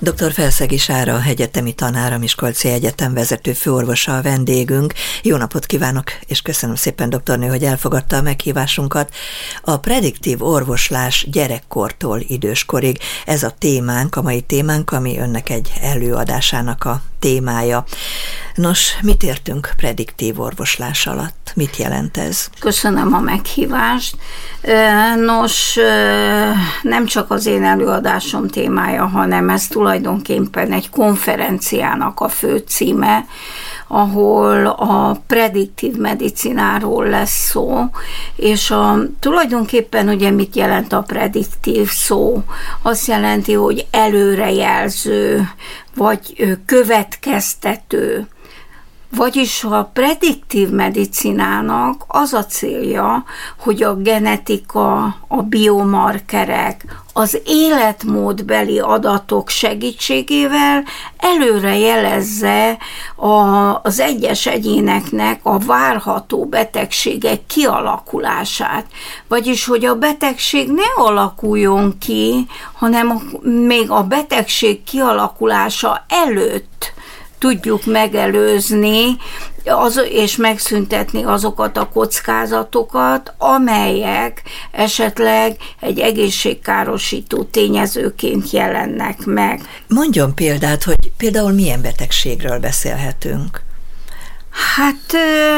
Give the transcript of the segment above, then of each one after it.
Dr. Felszegi Sára egyetemi tanár, a Miskolci Egyetem vezető főorvosa a vendégünk. Jó napot kívánok, és köszönöm szépen, doktornő, hogy elfogadta a meghívásunkat. A prediktív orvoslás gyerekkortól időskorig, ez a témánk, a mai témánk, ami önnek egy előadásának a témája. Nos, mit értünk prediktív orvoslás alatt? Mit jelent ez? Köszönöm a meghívást. Nos, nem csak az én előadásom témája, hanem ez tulajdonképpen egy konferenciának a fő címe, ahol a prediktív medicináról lesz szó, és tulajdonképpen ugye mit jelent a prediktív szó? Azt jelenti, hogy előrejelző, vagy következtető. Vagyis a prediktív medicinának az a célja, hogy a genetika, a biomarkerek, az életmódbeli adatok segítségével előre jelezze az egyes egyéneknek a várható betegségek kialakulását. Vagyis, hogy a betegség ne alakuljon ki, hanem még a betegség kialakulása előtt tudjuk megelőzni és megszüntetni azokat a kockázatokat, amelyek esetleg egy egészségkárosító tényezőként jelennek meg. Mondjon példát, hogy például milyen betegségről beszélhetünk? Hát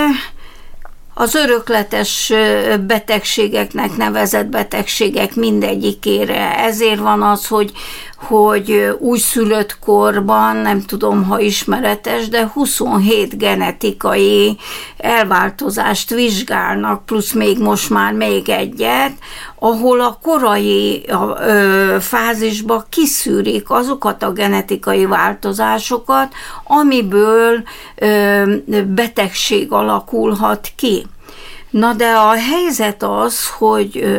az örökletes betegségeknek nevezett betegségek mindegyikére. Ezért van az, hogy újszülött korban, nem tudom, ha ismeretes, de 27 genetikai elváltozást vizsgálnak, plusz még most már még egyet, ahol a korai fázisban kiszűrik azokat a genetikai változásokat, amiből betegség alakulhat ki. Na de a helyzet az, hogy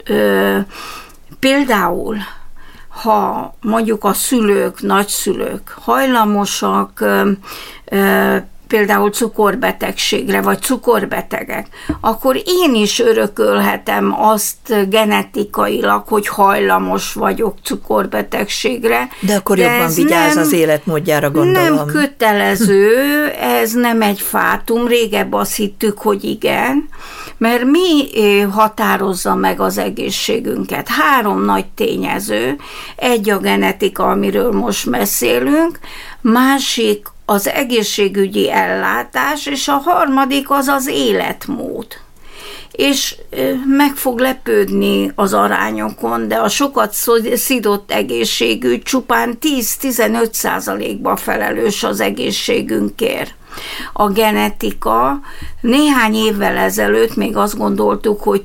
például ha mondjuk a szülők, nagyszülők hajlamosak például cukorbetegségre, vagy cukorbetegek, akkor én is örökölhetem azt genetikailag, hogy hajlamos vagyok cukorbetegségre. De akkor jobban vigyáz az életmódjára, gondolom. Nem kötelező, ez nem egy fátum, régebb azt hittük, hogy igen, mert mi határozza meg az egészségünket? 3 nagy tényező, egy a genetika, amiről most beszélünk, másik az egészségügyi ellátás, és a harmadik az az életmód. És meg fog lepődni az arányokon, de a sokat szidott egészségügy csupán 10-15%-ban felelős az egészségünkért. A genetika néhány évvel ezelőtt még azt gondoltuk, hogy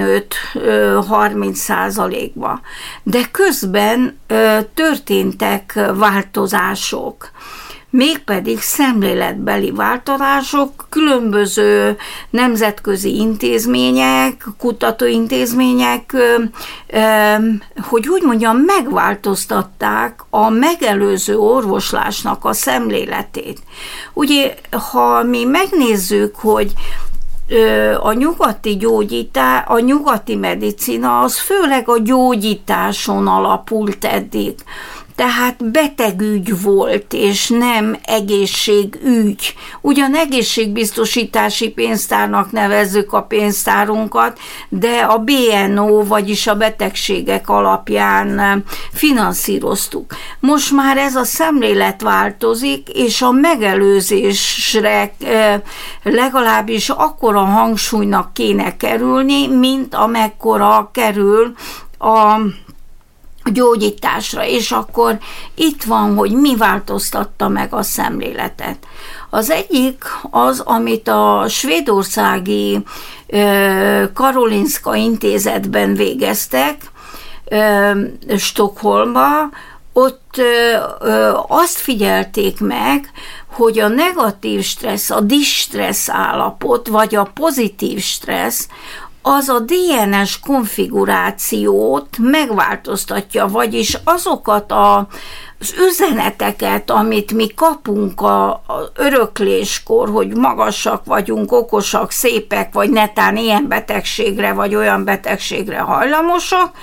15-30%-ban, de közben történtek változások. Mégpedig szemléletbeli változások, különböző nemzetközi intézmények, kutatóintézmények, hogy úgy mondjam, megváltoztatták a megelőző orvoslásnak a szemléletét. Ugye, ha mi megnézzük, hogy a nyugati medicina az főleg a gyógyításon alapult eddig. Tehát betegügy volt, és nem egészségügy. Ugyan egészségbiztosítási pénztárnak nevezzük a pénztárunkat, de a BNO, vagyis a betegségek alapján finanszíroztuk. Most már ez a szemlélet változik, és a megelőzésre legalábbis akkora hangsúlynak kéne kerülni, mint amekkora kerül a gyógyításra, és akkor itt van, hogy mi változtatta meg a szemléletet. Az egyik az, amit a svédországi Karolinska intézetben végeztek, Stockholmba, ott azt figyelték meg, hogy a negatív stressz, a distressz állapot, vagy a pozitív stressz, az a DNS konfigurációt megváltoztatja, vagyis azokat az üzeneteket, amit mi kapunk az örökléskor, hogy magasak vagyunk, okosak, szépek, vagy netán ilyen betegségre, vagy olyan betegségre hajlamosak,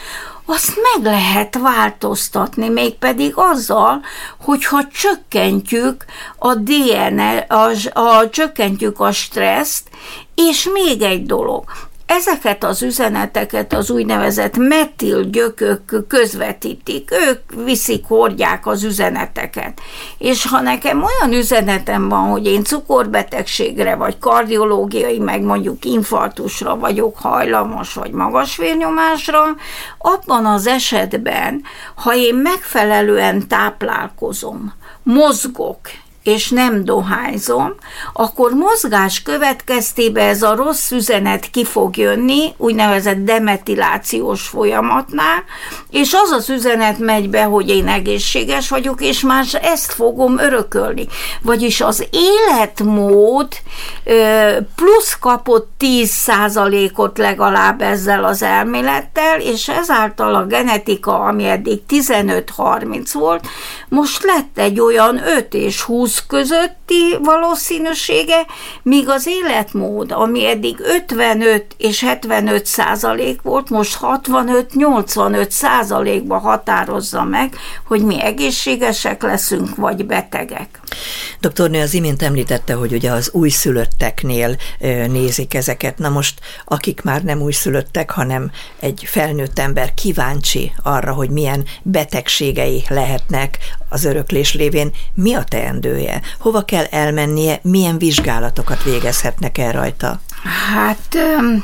azt meg lehet változtatni, mégpedig azzal, hogyha csökkentjük a csökkentjük a stresszt, és még egy dolog, ezeket az üzeneteket az úgynevezett metil gyökök közvetítik, ők viszik, hordják az üzeneteket. És ha nekem olyan üzenetem van, hogy én cukorbetegségre, vagy kardiológiai, meg mondjuk infarktusra vagyok hajlamos, vagy magas vérnyomásra, abban az esetben, ha én megfelelően táplálkozom, mozgok, és nem dohányzom, akkor mozgás következtében ez a rossz üzenet ki fog jönni, úgynevezett demetilációs folyamatnál, és az az üzenet megy be, hogy én egészséges vagyok, és már ezt fogom örökölni. Vagyis az életmód plusz kapott 10%-ot legalább ezzel az elmélettel, és ezáltal a genetika, ami eddig 15-30 volt, most lett egy olyan 5 és 20 közötti valószínűsége, míg az életmód, ami eddig 55 és 75% volt, most 65-85%-ba határozza meg, hogy mi egészségesek leszünk, vagy betegek. Doktornő az imént említette, hogy ugye az újszülötteknél nézik ezeket. Na most, akik már nem újszülöttek, hanem egy felnőtt ember kíváncsi arra, hogy milyen betegségei lehetnek az öröklés lévén, mi a teendője? Hova kell elmennie, milyen vizsgálatokat végezhetnek el rajta? Hát,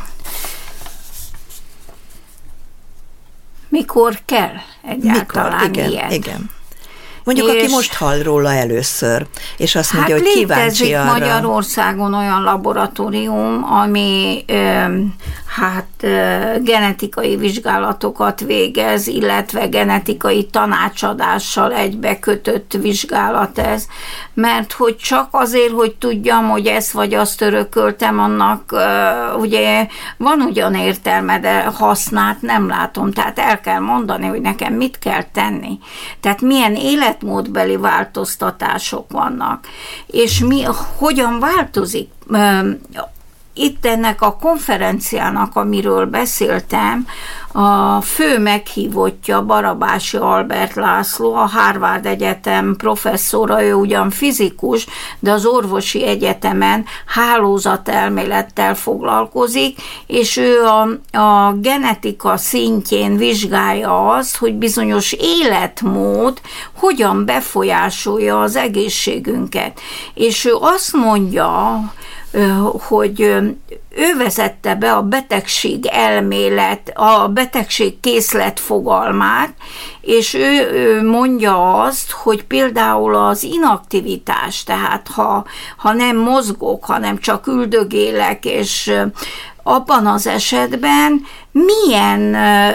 mikor kell egyáltalán ilyet? Igen. Mondjuk, aki most hall róla először, és azt mondja, hogy kíváncsi arra. Létezik Magyarországon olyan laboratórium, ami genetikai vizsgálatokat végez, illetve genetikai tanácsadással egybekötött vizsgálat ez, mert hogy csak azért, hogy tudjam, hogy ezt vagy azt örököltem, annak ugye van ugyan értelme, de hasznát nem látom, tehát el kell mondani, hogy nekem mit kell tenni. Tehát milyen életmódbeli változtatások vannak, és hogyan változik. Itt ennek a konferenciának, amiről beszéltem, a fő meghívottja Barabási Albert László, a Harvard Egyetem professzora, ő ugyan fizikus, de az orvosi egyetemen hálózatelmélettel foglalkozik, és ő a genetika szintjén vizsgálja azt, hogy bizonyos életmód hogyan befolyásolja az egészségünket. És ő azt mondja, hogy ő vezette be a betegség elmélet, a betegség készlet fogalmát, és ő mondja azt, hogy például az inaktivitás, tehát ha nem mozgok, hanem csak üldögélek, és abban az esetben milyen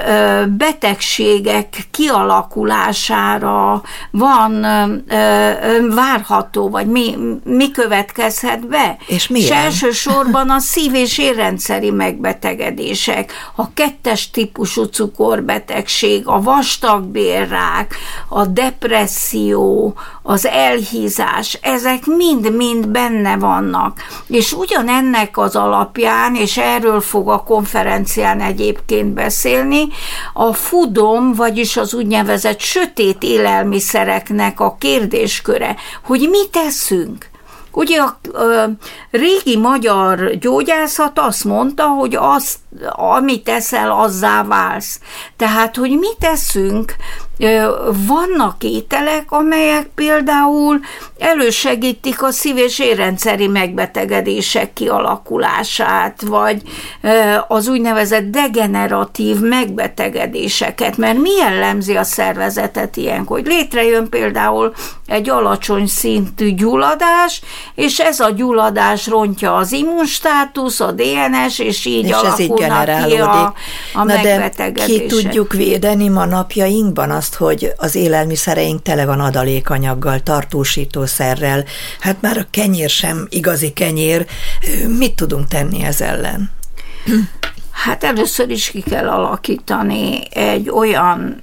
betegségek kialakulására van várható, vagy mi következhet be. És milyen? És elsősorban a szív- és érrendszeri megbetegedések, a 2-es típusú cukorbetegség, a vastagbélrák, a depresszió, az elhízás, ezek mind-mind benne vannak. És ugyanennek az alapján, és erről fog a konferencián egyébként beszélni, a FUDOM, vagyis az úgynevezett sötét élelmiszereknek a kérdésköre, hogy mit teszünk. Ugye a régi magyar gyógyászat azt mondta, hogy azt, amit eszel, azzá válsz. Tehát, hogy mit teszünk, vannak ételek, amelyek például elősegítik a szív- és érrendszeri megbetegedések kialakulását, vagy az úgynevezett degeneratív megbetegedéseket, mert mi jellemzi a szervezetet ilyenkor? Hogy létrejön például egy alacsony szintű gyulladás, és ez a gyulladás rontja az immunstátusz, a DNS, és így alakulnak ki a megbetegedések. Ki tudjuk védeni ma napjainkban azt, hogy az élelmiszereink tele van adalékanyaggal, tartósítószerrel, hát már a kenyér sem igazi kenyér. Mit tudunk tenni ez ellen? Hát először is ki kell alakítani egy olyan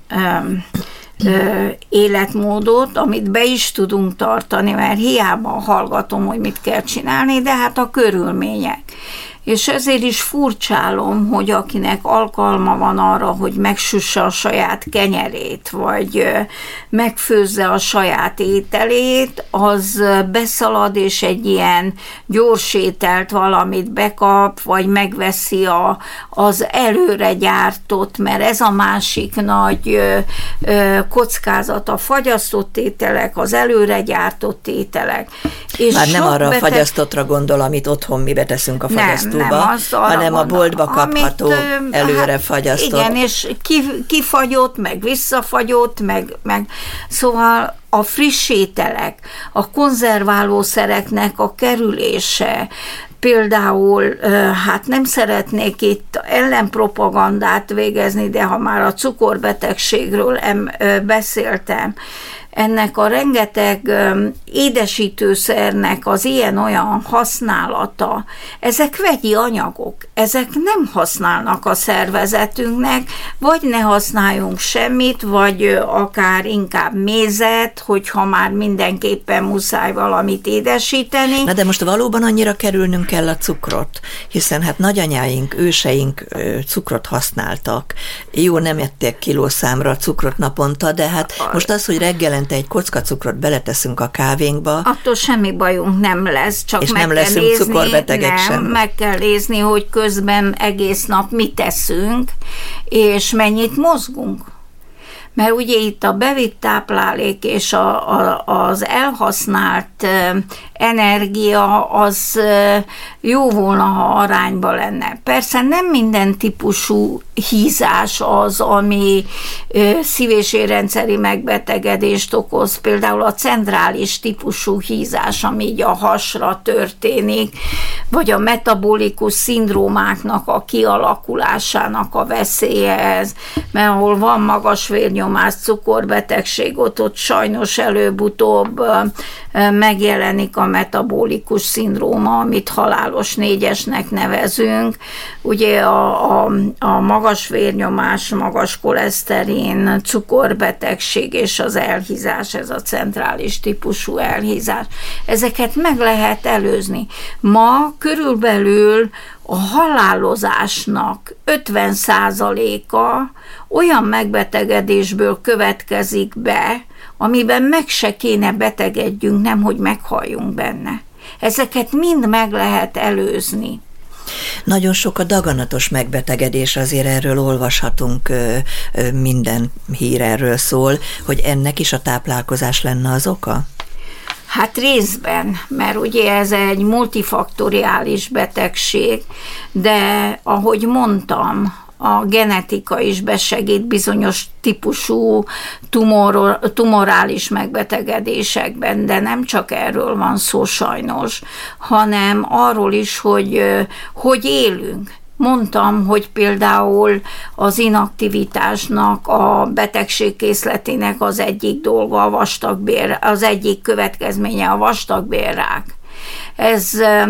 életmódot, amit be is tudunk tartani, mert hiába hallgatom, hogy mit kell csinálni, de hát a körülmények. És ezért is furcsálom, hogy akinek alkalma van arra, hogy megsüsse a saját kenyerét, vagy megfőzze a saját ételét, az beszalad, és egy ilyen gyors ételt valamit bekap, vagy megveszi az előre gyártott, mert ez a másik nagy kockázat, a fagyasztott ételek, az előre gyártott ételek. És már nem arra a fagyasztottra gondol, amit otthon mi beteszünk a fagyasztóba, hanem a boltba kapható, előre fagyasztott. Igen, és kifagyott, meg visszafagyott, meg szóval a friss ételek, a konzerválószereknek a kerülése, például, hát nem szeretnék itt ellenpropagandát végezni, de ha már a cukorbetegségről beszéltem, ennek a rengeteg édesítőszernek az ilyen-olyan használata, ezek vegyi anyagok, ezek nem használnak a szervezetünknek, vagy ne használjunk semmit, vagy akár inkább mézet, hogyha már mindenképpen muszáj valamit édesíteni. Na de most valóban annyira kerülnünk kell a cukrot, hiszen hát nagyanyáink, őseink cukrot használtak. Jó, nem ették kilószámra a cukrot naponta, de hát most az, hogy reggelente egy kocka cukrot beleteszünk a kávénkba. Attól semmi bajunk nem lesz, csak és meg nem kell leszünk nézni, cukorbetegek sem. Meg kell nézni, hogy közben egész nap mit teszünk, és mennyit mozgunk. Mert ugye itt a bevitt táplálék és az elhasznált energia az jó volna, ha arányban lenne. Persze nem minden típusú hízás az, ami szív- és érrendszeri megbetegedést okoz, például a centrális típusú hízás, ami így a hasra történik, vagy a metabolikus szindrómáknak a kialakulásának a veszélye, mert ahol van magas vérnyomás, cukorbetegség, ott sajnos előbb-utóbb megjelenik a metabolikus szindróma, amit halálos 4-esnek nevezünk. Ugye a magas vérnyomás, magas koleszterin, cukorbetegség és az elhízás, ez a centrális típusú elhízás. Ezeket meg lehet előzni. Ma körülbelül a halálozásnak 50%-a olyan megbetegedésből következik be, amiben meg se kéne betegedjünk, nemhogy meghalljunk benne. Ezeket mind meg lehet előzni. Nagyon sok a daganatos megbetegedés, azért erről olvashatunk, minden hír erről szól, hogy ennek is a táplálkozás lenne az oka? Hát részben, mert ugye ez egy multifaktoriális betegség, de ahogy mondtam, a genetika is besegít bizonyos típusú tumorális megbetegedésekben, de nem csak erről van szó sajnos, hanem arról is, hogy élünk. Mondtam, hogy például az inaktivitásnak, a betegségkészletének az egyik dolga a vastagbér, az egyik következménye a vastagbélrák. Ez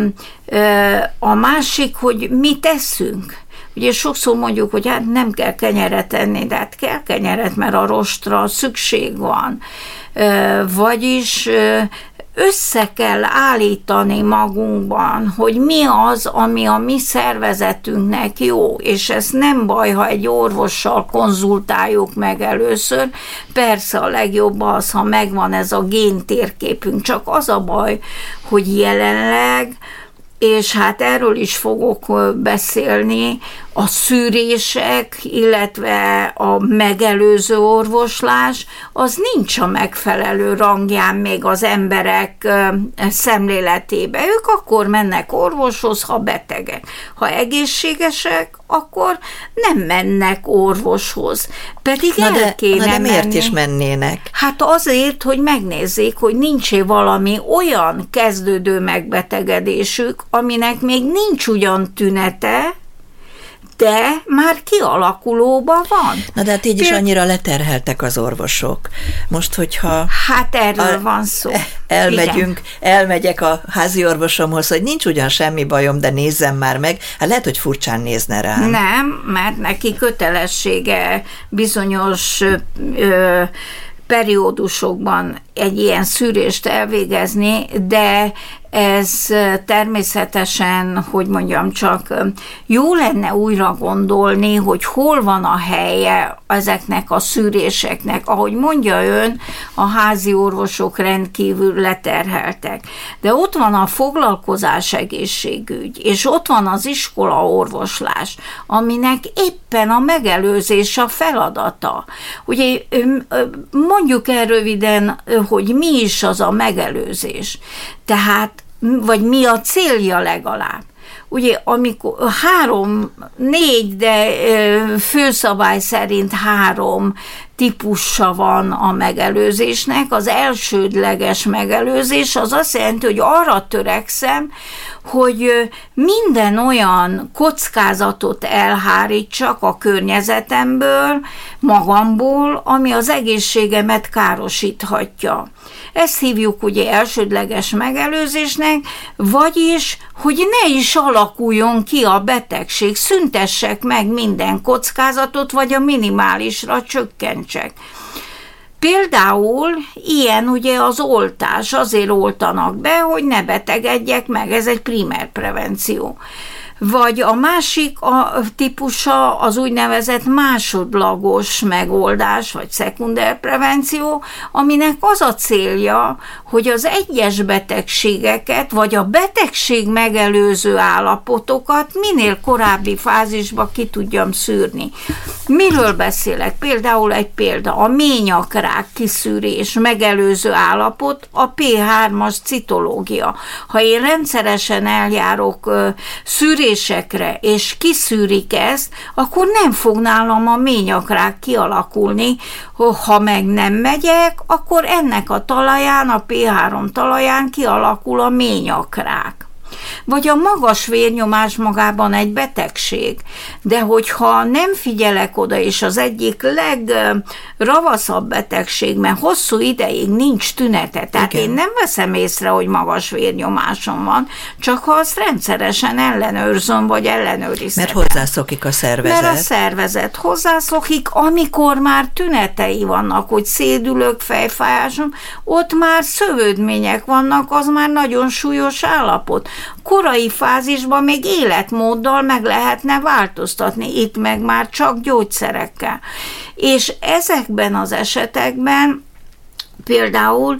a másik, hogy mit teszünk. Ugye sokszor mondjuk, hogy hát nem kell kenyeret enni, de hát kell kenyeret, mert a rostra szükség van. Vagyis össze kell állítani magunkban, hogy mi az, ami a mi szervezetünknek jó, és ez nem baj, ha egy orvossal konzultáljuk meg először. Persze a legjobb az, ha megvan ez a géntérképünk, csak az a baj, hogy jelenleg, és hát erről is fogok beszélni, a szűrések, illetve a megelőző orvoslás, az nincs a megfelelő rangján még az emberek szemléletébe. Ők akkor mennek orvoshoz, ha betegek. Ha egészségesek, akkor nem mennek orvoshoz. Pedig el kéne de miért menni. is mennének? Hát azért, hogy megnézzék, hogy nincs-e valami olyan kezdődő megbetegedésük, aminek még nincs ugyan tünete, de már kialakulóban van. Na de hát így is annyira leterheltek az orvosok. Most, hogyha... Hát erről van szó. Elmegyek a házi orvosomhoz, hogy nincs ugyan semmi bajom, de nézzem már meg. Hát lehet, hogy furcsán nézne rám. Nem, mert neki kötelessége bizonyos periódusokban egy ilyen szűrést elvégezni, de ez természetesen, hogy mondjam csak, jó lenne újra gondolni, hogy hol van a helye ezeknek a szűréseknek. Ahogy mondja ön, a házi orvosok rendkívül leterheltek. De ott van a foglalkozás egészségügy, és ott van az iskolaorvoslás, aminek éppen a megelőzés a feladata. Ugye mondjuk el röviden, hogy mi is az a megelőzés. Tehát, vagy mi a célja legalább. Ugye, amikor 3-4, de főszabály szerint 3 típusa van a megelőzésnek. Az elsődleges megelőzés az azt jelenti, hogy arra törekszem, hogy minden olyan kockázatot elhárítsak a környezetemből, magamból, ami az egészségemet károsíthatja. Ezt hívjuk ugye elsődleges megelőzésnek, vagyis, hogy ne is alakuljon ki a betegség, szüntessek meg minden kockázatot, vagy a minimálisra csökkentsek. Például ilyen ugye az oltás, azért oltanak be, hogy ne betegedjek meg, ez egy primer prevenció. Vagy a másik típusa az úgynevezett másodlagos megoldás, vagy szekunder prevenció, aminek az a célja, hogy az egyes betegségeket, vagy a betegség megelőző állapotokat minél korábbi fázisba ki tudjam szűrni. Miről beszélek? Például egy példa, a ményakrák kiszűrés megelőző állapot, a P3-as citológia. Ha én rendszeresen eljárok szűrésekre, és kiszűrik ezt, akkor nem fog nálam a ményakrák kialakulni. Ha meg nem megyek, akkor ennek a talaján, a P3 talaján kialakul a ményakrák. Vagy a magas vérnyomás magában egy betegség, de hogyha nem figyelek oda, és az egyik legravaszabb betegség, mert hosszú ideig nincs tünete, tehát igen, én nem veszem észre, hogy magas vérnyomásom van, csak ha azt rendszeresen ellenőrzöm, vagy ellenőrizhetem. Mert hozzászokik a szervezet. Mert a szervezet hozzászokik, amikor már tünetei vannak, hogy szédülök, fejfájásom, ott már szövődmények vannak, az már nagyon súlyos állapot. Korai fázisban még életmóddal meg lehetne változtatni, itt meg már csak gyógyszerekkel. És ezekben az esetekben például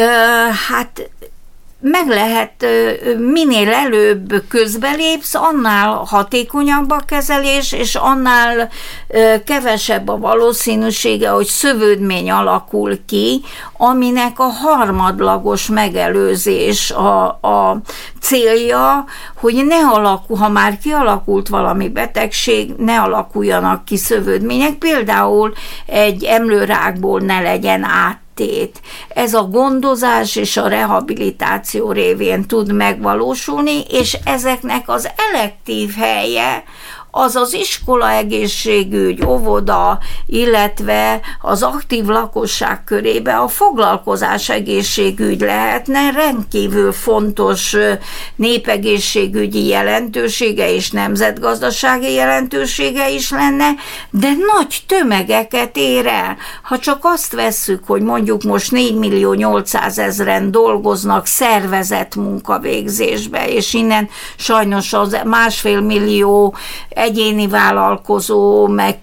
meg lehet, minél előbb közbelépsz, annál hatékonyabb a kezelés, és annál kevesebb a valószínűsége, hogy szövődmény alakul ki, aminek a harmadlagos megelőzés a célja, hogy ne alakul, ha már kialakult valami betegség, ne alakuljanak ki szövődmények, például egy emlőrákból ne legyen át. Ez a gondozás és a rehabilitáció révén tud megvalósulni, és ezeknek az elektív helye az az iskola, egészségügy, óvoda, illetve az aktív lakosság körébe a foglalkozás egészségügy lehetne, rendkívül fontos népegészségügyi jelentősége és nemzetgazdasági jelentősége is lenne, de nagy tömegeket ér el. Ha csak azt vesszük, hogy mondjuk most 4.800.000 dolgoznak szervezett munkavégzésbe, és innen sajnos az 1,5 millió egyéni vállalkozó, meg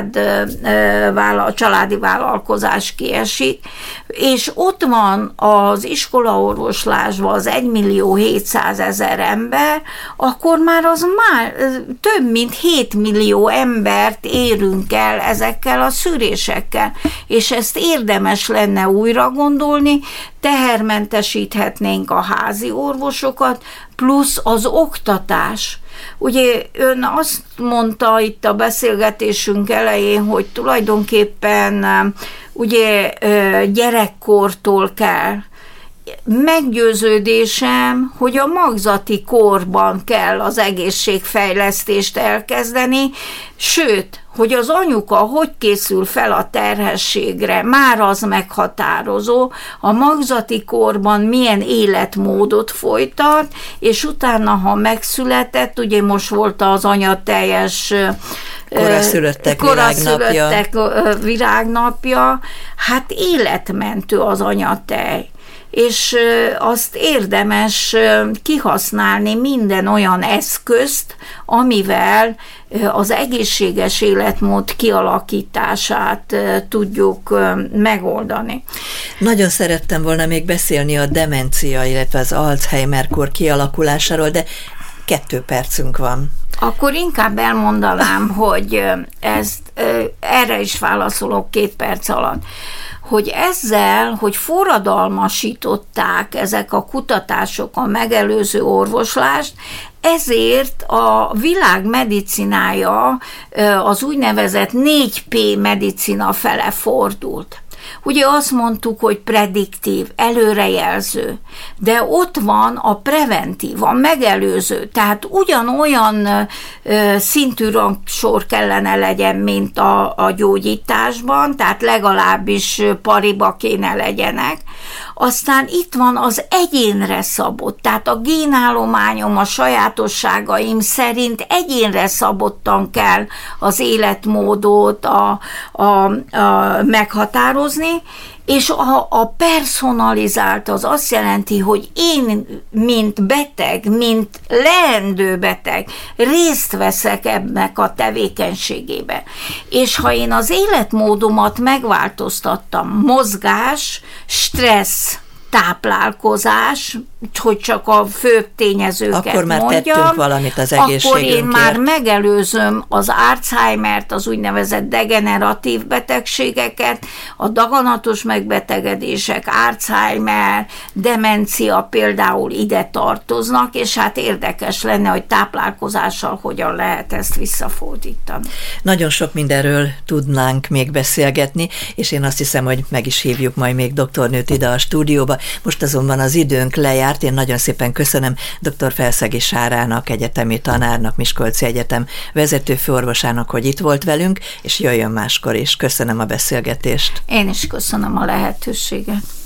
családi vállalkozás kiesik, és ott van az iskolaorvoslásban az 1.700.000 ember, akkor már az már több mint 7 millió embert érünk el ezekkel a szűrésekkel, és ezt érdemes lenne újra gondolni, tehermentesíthetnénk a házi orvosokat, plusz az oktatás. Ugye ön azt mondta itt a beszélgetésünk elején, hogy tulajdonképpen ugye gyerekkortól kell. Meggyőződésem, hogy a magzati korban kell az egészségfejlesztést elkezdeni, sőt, hogy az anyuka hogy készül fel a terhességre, már az meghatározó, a magzati korban milyen életmódot folytat, és utána, ha megszületett, ugye most volt az anyateljes koraszülöttek virágnapja, hát életmentő az anyatej. És azt érdemes kihasználni minden olyan eszközt, amivel az egészséges életmód kialakítását tudjuk megoldani. Nagyon szerettem volna még beszélni a demencia, illetve az Alzheimer-kór kialakulásáról, de 2 percünk van. Akkor inkább elmondanám, hogy erre is válaszolok 2 perc alatt, hogy ezzel, hogy forradalmasították ezek a kutatások a megelőző orvoslást, ezért a világ medicinája az úgynevezett 4P medicina fele fordult. Ugye azt mondtuk, hogy prediktív, előrejelző, de ott van a preventív, a megelőző, tehát ugyanolyan szintű rangsor kellene legyen, mint a gyógyításban, tehát legalábbis pariba kéne legyenek. Aztán itt van az egyénre szabott, tehát a génállományom, a sajátosságaim szerint egyénre szabottan kell az életmódot meghatározni, és a personalizált az azt jelenti, hogy én, mint beteg, mint leendő beteg, részt veszek ennek a tevékenységébe. És ha én az életmódomat megváltoztattam, mozgás, stressz, táplálkozás, hogy csak a fő tényezőket akkor már mondjam, tettünk valamit az egészségünkért. Akkor én már megelőzöm az Alzheimert, az úgynevezett degeneratív betegségeket, a daganatos megbetegedések, Alzheimer, demencia például ide tartoznak, és hát érdekes lenne, hogy táplálkozással hogyan lehet ezt visszafordítani. Nagyon sok mindenről tudnánk még beszélgetni, és én azt hiszem, hogy meg is hívjuk majd még doktornőt ide a stúdióba. Most azonban az időnk lejárt. Én nagyon szépen köszönöm dr. Felszegi Sárának, egyetemi tanárnak, Miskolci Egyetem vezető főorvosának, hogy itt volt velünk, és jöjjön máskor is. Köszönöm a beszélgetést. Én is köszönöm a lehetőséget.